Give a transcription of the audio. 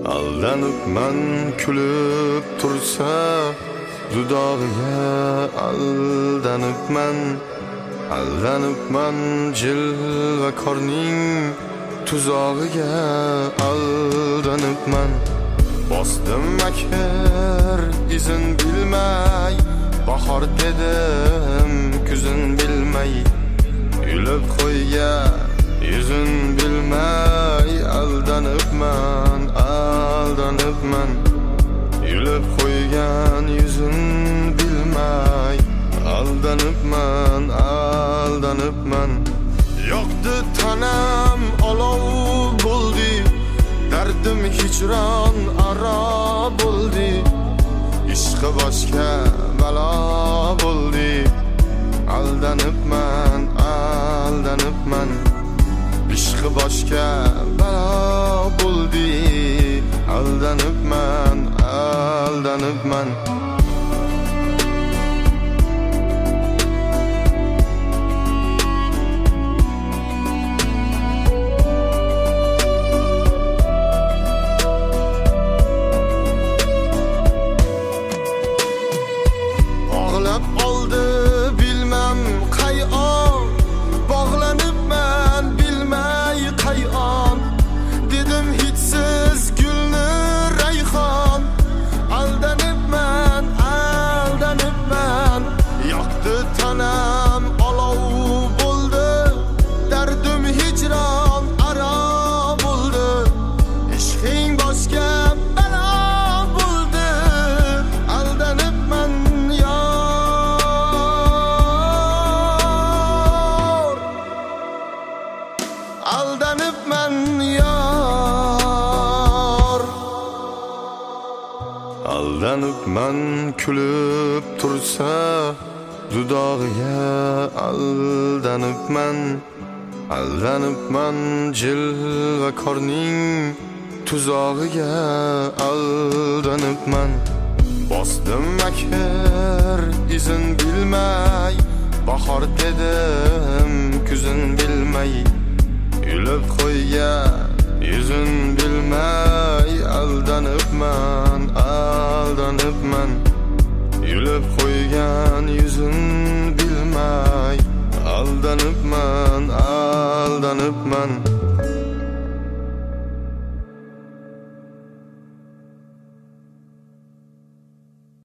Aldanıpman külüp tursa dudağıya aldanıpman jilva korning tuzağıya aldanıpman bosdim makir izin bilmay bahar dedim kuzun bilmay yülüp qo'ygan yüzün bilmay aldanıpman yülüp qo'ygan yüzün bilmay aldanıpman yoqdi tanam olov bo'ldi derdim hicran ara bo'ldi ishqi boshqa balo bo'ldi aldanıpman ishqi boshqa balo bo'ldi aldanıpman Bağlab oldu bilmem qay an Bağlanıpman bilmay qay an Dedim hiçsiz gülnü rayhan Aldanıpman Yaktı tanam olov bo'ldi Derdim hicran ara bo'ldi Ishqing boshqa balo bo'ldi Aldanıpman yar Aldanıpman külüp tursa dudağıya aldanıpman jilva korning tuzağıya aldanıpman bosdim makir izin bilmay bahar dedim kuzun bilmay yülüp qo'ygan yüzün bilmay aldanıpman yülüp qo'ygan yüzün bilmay aldanıpman